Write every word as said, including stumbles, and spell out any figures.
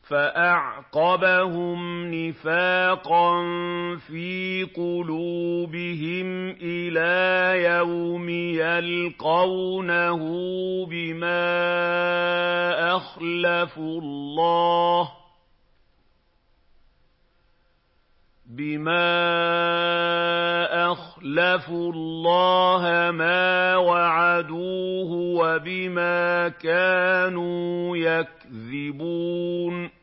فَأَعْقَبَهُمْ نِفَاقًا فِي قُلُوبِهِمْ إِلَىٰ يَوْمِ يَلْقَوْنَهُ بِمَا أَخْلَفُوا اللَّهَ بِمَا أَخْلَفُوا اللَّهَ مَا وَعَدُوهُ وَبِمَا كَانُوا يَكْذِبُونَ